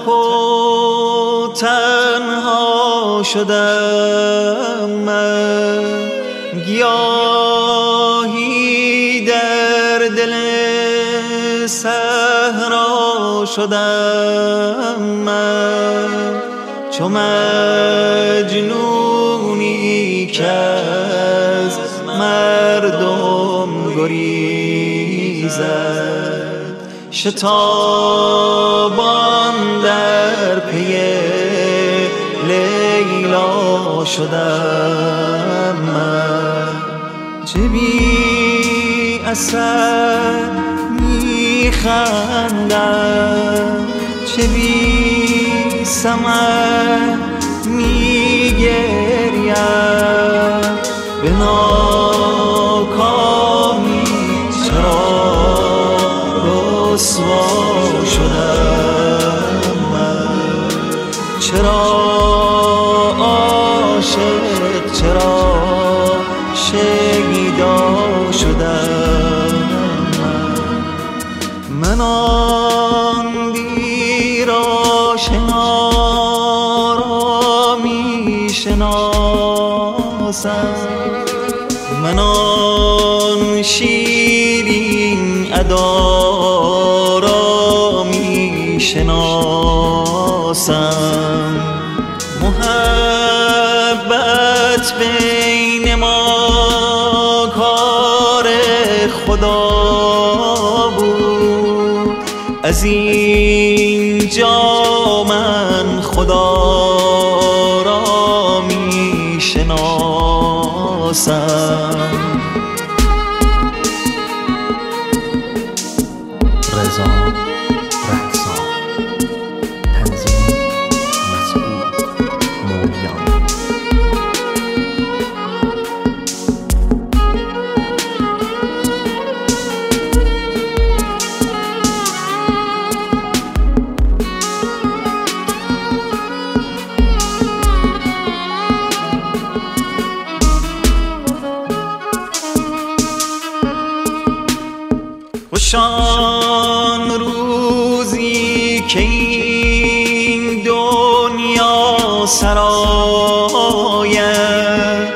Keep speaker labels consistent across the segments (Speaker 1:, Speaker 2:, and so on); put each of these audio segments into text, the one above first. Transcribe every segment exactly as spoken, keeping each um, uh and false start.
Speaker 1: و تنها شدم من، گیاهی در دل صحرا شدم من، چو مجنونی که از مردم گریزد، شتابان در پی لیلا شدم من. چه بی اثر میخندم، چه بی ثمر میگریم، به ناکامی چرا رسوا شدم من، چرا عاشق، چرا شیدا شدم من. من آن دیر آشنا را میشناسم، من آن شیرین ادا را میشناسم. محبت بین ما کار خدا بود، از این جا من خدا را میشناسم.
Speaker 2: رضا رهسان، تنظیم مسعود مولیان.
Speaker 1: خوشان روزی که این دنیا سراید،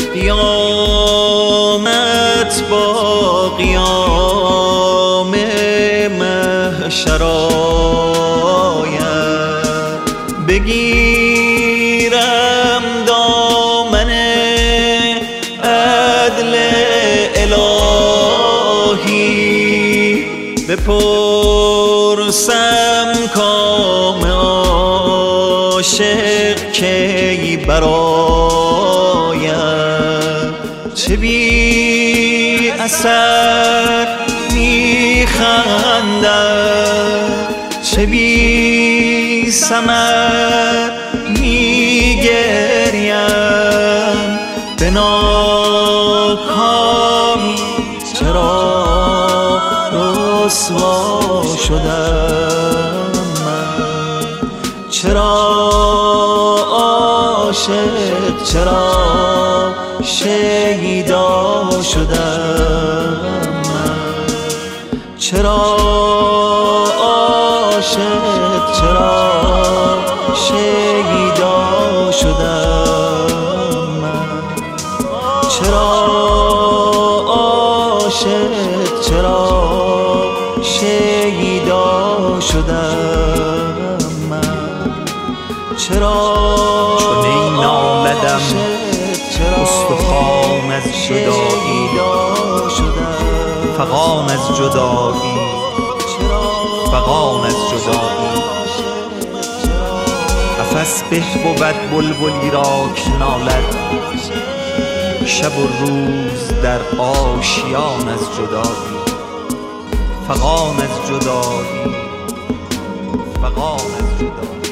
Speaker 1: قیامت با قیام محشر آید. بگیرم دامن عدل الهی، بپرسم کام عاشق کی براید. چه بی اثر میخندم، چه بی ثمر میگریم، به ناکامی چرا رسوا شدم من، چرا عاشق، چرا شیدا شدم من، چرا عاشق، چرا شیدا شدم من، چرا عاشق، چرا شیدا شدم من، چرا
Speaker 2: چنین نالدم استخوان از جدایی، فغان از جدایی، فغان از جدایی. قفس به بود بلبلی را که نالد، شب و روز در آشیان از جدایی، فغان از جدایی، فغان از جدایی.